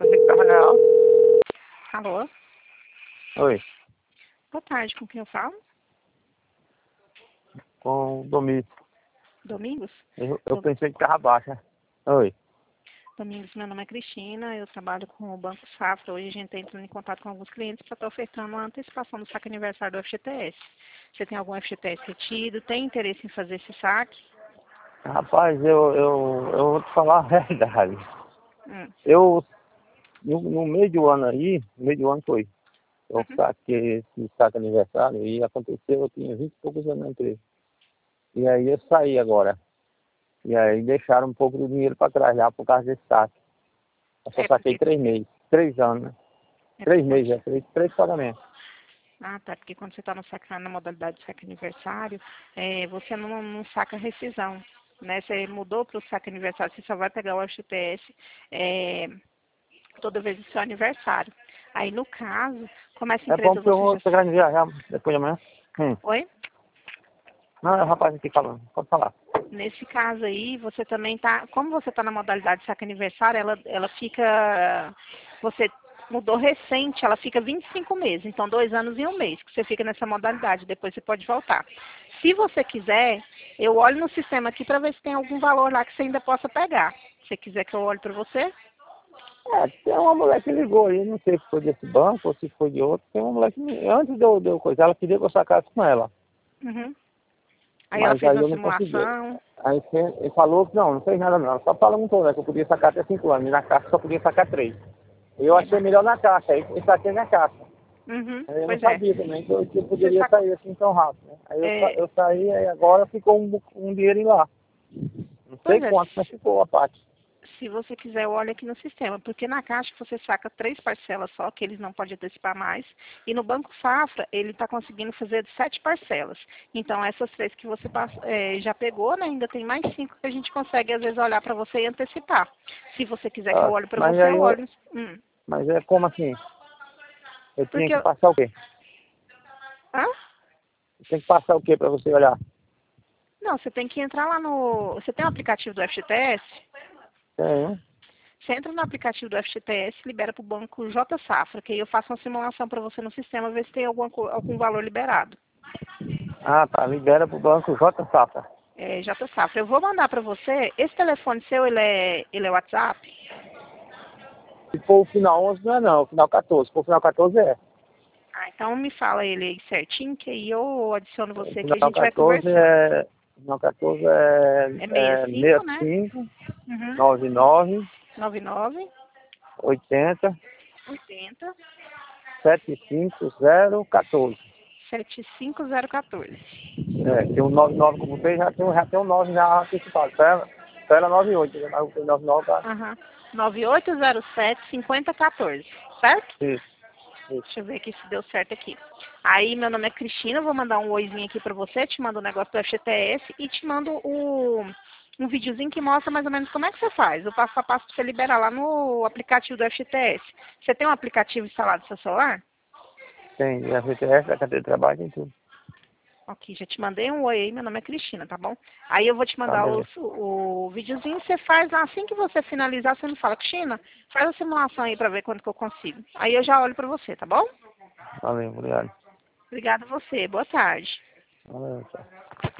pensei que tava real. Alô? Oi, Boa tarde, com quem eu falo? com o Domingos. Domingos? Eu pensei que tava baixa. Oi. Domingos, meu nome é Cristina, eu trabalho com o Banco Safra. Hoje a gente está entrando em contato com alguns clientes para estar ofertando uma antecipação do saque aniversário do FGTS. Você tem algum FGTS retido? Tem interesse em fazer esse saque? Rapaz, eu vou te falar a verdade. Hum. Eu, no meio do ano aí, no meio do ano foi, eu Uhum. saquei esse saque aniversário e aconteceu, eu tinha 20 e poucos anos na empresa. E aí eu saí agora. E aí deixaram um pouco do dinheiro para trás já por causa desse saque. Eu só É saquei porque... 3 meses, 3 anos, né? É porque 3 quando... meses, três pagamentos. Ah, tá. Porque quando você está no saque, na modalidade de saque aniversário, você não saca rescisão. Né? Você mudou para o saque aniversário, você só vai pegar o FGTS toda vez do seu aniversário. Aí, no caso, como essa É bom empresa porque eu você vou já... pegar de viajar depois de amanhã. Oi? Não, é o rapaz aqui falando, pode falar. Nesse caso aí, você também tá... Como você está na modalidade de saque aniversário, ela fica... Você mudou recente, ela fica 25 meses. Então, 2 anos e 1 mês que você fica nessa modalidade. Depois você pode voltar. Se você quiser, eu olho no sistema aqui para ver se tem algum valor lá que você ainda possa pegar. Se você quiser que eu olhe para você... É, tem uma mulher que ligou aí, não sei se foi desse banco ou se foi de outro. Tem uma mulher que, antes de eu coisa, ela queria que eu sacasse com ela. Uhum. Aí ela Mas fez aí uma eu não consegui. simulação. Aí ele falou que não fez nada não. Ela só perguntou, né, que eu podia sacar até 5 anos. E na caixa só podia sacar 3. Eu É, achei melhor na caixa, aí eu saquei na caixa. Uhum. Aí eu não Pois é. sabia também que eu Você poderia saca... sair assim tão rápido. Né? Aí É, eu saí, aí agora ficou um dinheirinho lá. Não sei pois é. quanto, mas ficou a parte. Se você quiser, eu olho aqui no sistema, porque na Caixa você saca 3 parcelas só, que eles não podem antecipar mais, e no Banco Safra ele está conseguindo fazer 7 parcelas. Então essas 3 que você já pegou, né, ainda tem mais 5 que a gente consegue às vezes olhar para você e antecipar. Se você quiser que eu Ah, olhe para mas você, aí eu olho. mas é como assim? Eu tinha Porque... que passar o quê? Hã? Tem que passar o quê para você olhar? Não, você tem que entrar lá no... Você tem o aplicativo do FGTS? Tem. Você entra no aplicativo do FGTS, libera para o banco J Safra, que aí eu faço uma simulação para você no sistema, ver se tem algum valor liberado. Ah, tá. Libera pro banco J Safra. J Safra. Eu vou mandar para você. Esse telefone seu, ele é WhatsApp? Se for o final 11 não é não, o final 14. Se for o final 14 é. Ah, então me fala ele aí certinho, que aí eu adiciono O você aqui e a final gente vai 14 conversando. é. Final 14 É é 65, né? 65 Uhum. 99 99 80 80 75014. 75014. Tem um 99 como fez, já tem um 9 já antecipado. Só ela 98, né? Mas o 99 tá. Aham. 9807-5014, certo? Isso, isso. Deixa eu ver aqui se deu certo aqui. Aí, meu nome é Cristina, eu vou mandar um oizinho aqui pra você, te mando o negócio do FGTS e te mando um videozinho que mostra mais ou menos como é que você faz, o passo a passo pra você liberar lá no aplicativo do FGTS. Você tem um aplicativo instalado no seu celular? Tem a FTS, a carteira de trabalho, tem tudo. Ok, já te mandei um oi aí, meu nome é Cristina, tá bom? Aí eu vou te Tá, mandar beleza. o videozinho, você faz lá, assim que você finalizar, você me fala, Cristina, faz a simulação aí pra ver quanto que eu consigo. Aí eu já olho pra você, tá bom? Valeu, obrigado. Obrigada a você, boa tarde. Valeu, tchau.